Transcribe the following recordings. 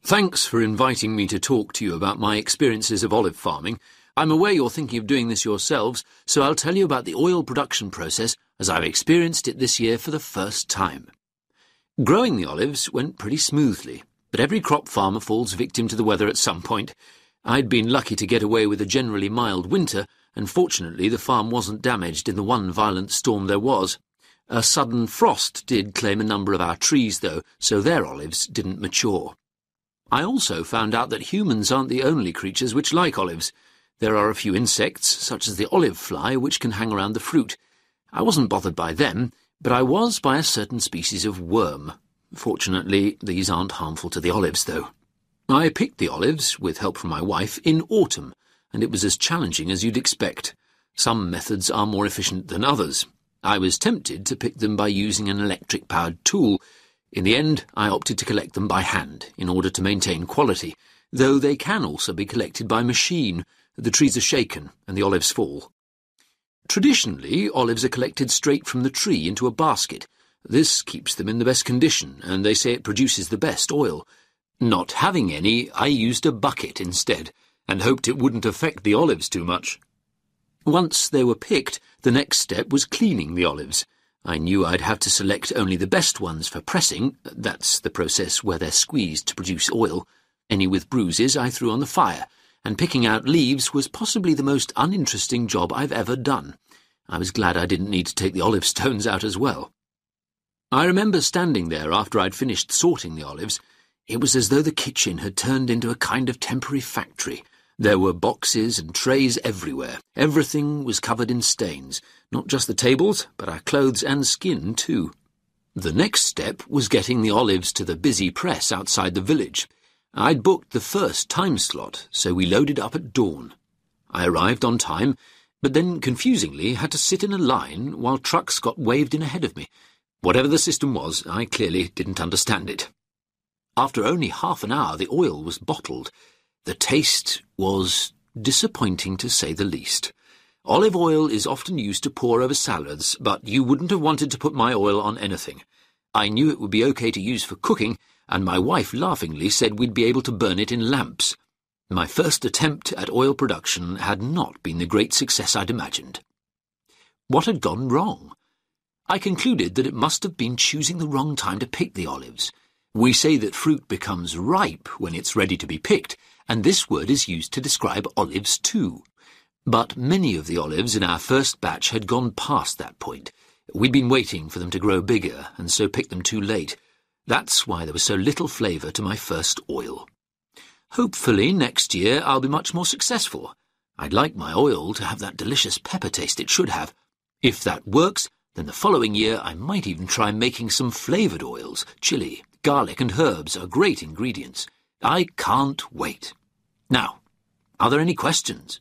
Thanks for inviting me to talk to you about my experiences of olive farming. I'm aware you're thinking of doing this yourselves, so I'll tell you about the oil production process as I've experienced it this year for the first time. Growing the olives went pretty smoothly, but every crop farmer falls victim to the weather at some point. I'd been lucky to get away with a generally mild winter, and fortunately the farm wasn't damaged in the one violent storm there was. A sudden frost did claim a number of our trees, though, so their olives didn't mature. I also found out that humans aren't the only creatures which like olives. There are a few insects, such as the olive fly, which can hang around the fruit. I wasn't bothered by them, but I was by a certain species of worm. Fortunately, these aren't harmful to the olives, though. I picked the olives, with help from my wife, in autumn, and it was as challenging as you'd expect. Some methods are more efficient than others. I was tempted to pick them by using an electric-powered tool. In the end, I opted to collect them by hand, in order to maintain quality, though they can also be collected by machine. The trees are shaken, and the olives fall. Traditionally, olives are collected straight from the tree into a basket. This keeps them in the best condition, and they say it produces the best oil. Not having any, I used a bucket instead, and hoped it wouldn't affect the olives too much. Once they were picked, the next step was cleaning the olives. I knew I'd have to select only the best ones for pressing. That's the process where they're squeezed to produce oil. Any with bruises I threw on the fire, and picking out leaves was possibly the most uninteresting job I've ever done. I was glad I didn't need to take the olive stones out as well. I remember standing there after I'd finished sorting the olives. It was as though the kitchen had turned into a kind of temporary factory. There were boxes and trays everywhere. Everything was covered in stains, not just the tables, but our clothes and skin too. The next step was getting the olives to the busy press outside the village. I'd booked the first time slot, so we loaded up at dawn. I arrived on time, but then, confusingly, had to sit in a line while trucks got waved in ahead of me. Whatever the system was, I clearly didn't understand it. After only half an hour, the oil was bottled. The taste was disappointing, to say the least. Olive oil is often used to pour over salads, but you wouldn't have wanted to put my oil on anything. I knew it would be okay to use for cooking, and my wife laughingly said we'd be able to burn it in lamps. My first attempt at oil production had not been the great success I'd imagined. What had gone wrong? I concluded that it must have been choosing the wrong time to pick the olives. We say that fruit becomes ripe when it's ready to be picked, and this word is used to describe olives too. But many of the olives in our first batch had gone past that point. We'd been waiting for them to grow bigger, and so picked them too late. That's why there was so little flavour to my first oil. Hopefully next year I'll be much more successful. I'd like my oil to have that delicious pepper taste it should have. If that works, then the following year I might even try making some flavoured oils. Chili, garlic and herbs are great ingredients. I can't wait. Now, are there any questions?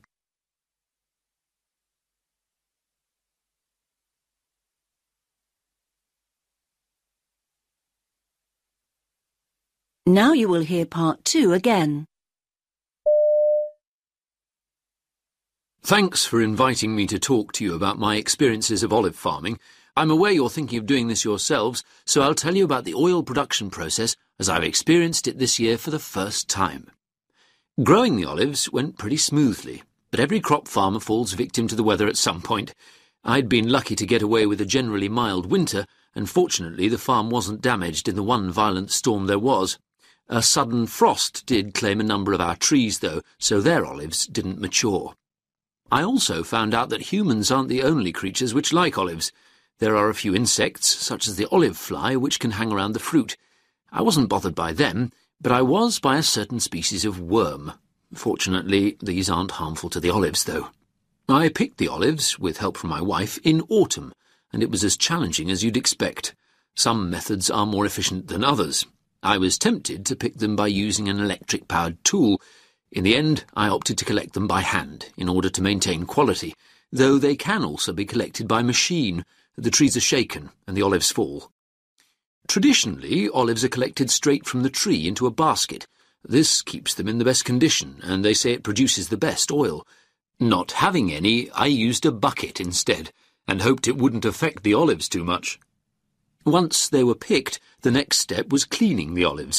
Now you will hear part 2 again. Thanks for inviting me to talk to you about my experiences of olive farming. I'm aware you're thinking of doing this yourselves, so I'll tell you about the oil production process as I've experienced it this year for the first time. Growing the olives went pretty smoothly, but every crop farmer falls victim to the weather at some point. I'd been lucky to get away with a generally mild winter, and fortunately the farm wasn't damaged in the one violent storm there was. A sudden frost did claim a number of our trees, though, so their olives didn't mature. I also found out that humans aren't the only creatures which like olives. There are a few insects, such as the olive fly, which can hang around the fruit. I wasn't bothered by them, but I was by a certain species of worm. Fortunately, these aren't harmful to the olives, though. I picked the olives, with help from my wife, in autumn, and it was as challenging as you'd expect. Some methods are more efficient than others. I was tempted to pick them by using an electric-powered tool. In the end, I opted to collect them by hand, in order to maintain quality, though they can also be collected by machine. The trees are shaken, and the olives fall. Traditionally, olives are collected straight from the tree into a basket. This keeps them in the best condition, and they say it produces the best oil. Not having any, I used a bucket instead, and hoped it wouldn't affect the olives too much. Once they were picked, the next step was cleaning the olives.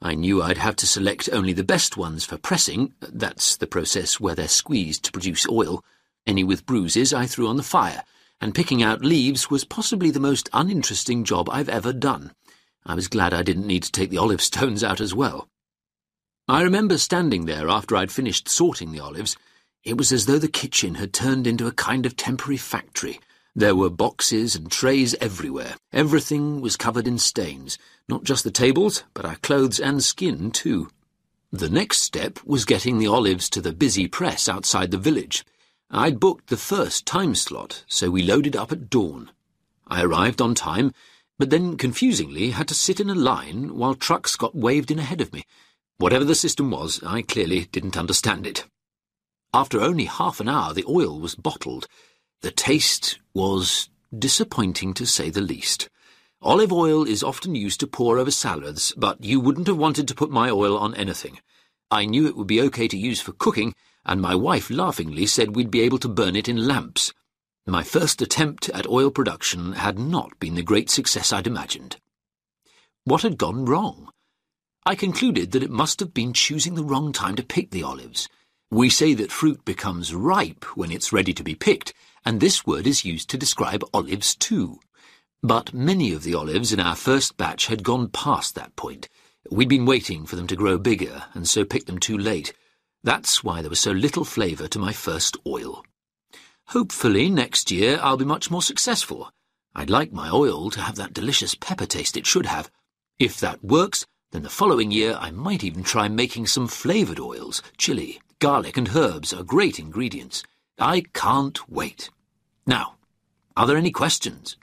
I knew I'd have to select only the best ones for pressing. That's the process where they're squeezed to produce oil. Any with bruises I threw on the fire, and picking out leaves was possibly the most uninteresting job I've ever done. I was glad I didn't need to take the olive stones out as well. I remember standing there after I'd finished sorting the olives. It was as though the kitchen had turned into a kind of temporary factory. There were boxes and trays everywhere. Everything was covered in stains, not just the tables, but our clothes and skin too. The next step was getting the olives to the busy press outside the village. I'd booked the first time slot, so we loaded up at dawn. I arrived on time, but then, confusingly, had to sit in a line while trucks got waved in ahead of me. Whatever the system was, I clearly didn't understand it. After only half an hour, the oil was bottled. The taste was disappointing, to say the least. Olive oil is often used to pour over salads, but you wouldn't have wanted to put my oil on anything. I knew it would be okay to use for cooking, and my wife laughingly said we'd be able to burn it in lamps. My first attempt at oil production had not been the great success I'd imagined. What had gone wrong? I concluded that it must have been choosing the wrong time to pick the olives. We say that fruit becomes ripe when it's ready to be picked, and this word is used to describe olives too. But many of the olives in our first batch had gone past that point. We'd been waiting for them to grow bigger, and so picked them too late. That's why there was so little flavour to my first oil. Hopefully next year I'll be much more successful. I'd like my oil to have that delicious pepper taste it should have. If that works, then the following year I might even try making some flavoured oils. Chili, garlic and herbs are great ingredients. I can't wait. Now, are there any questions?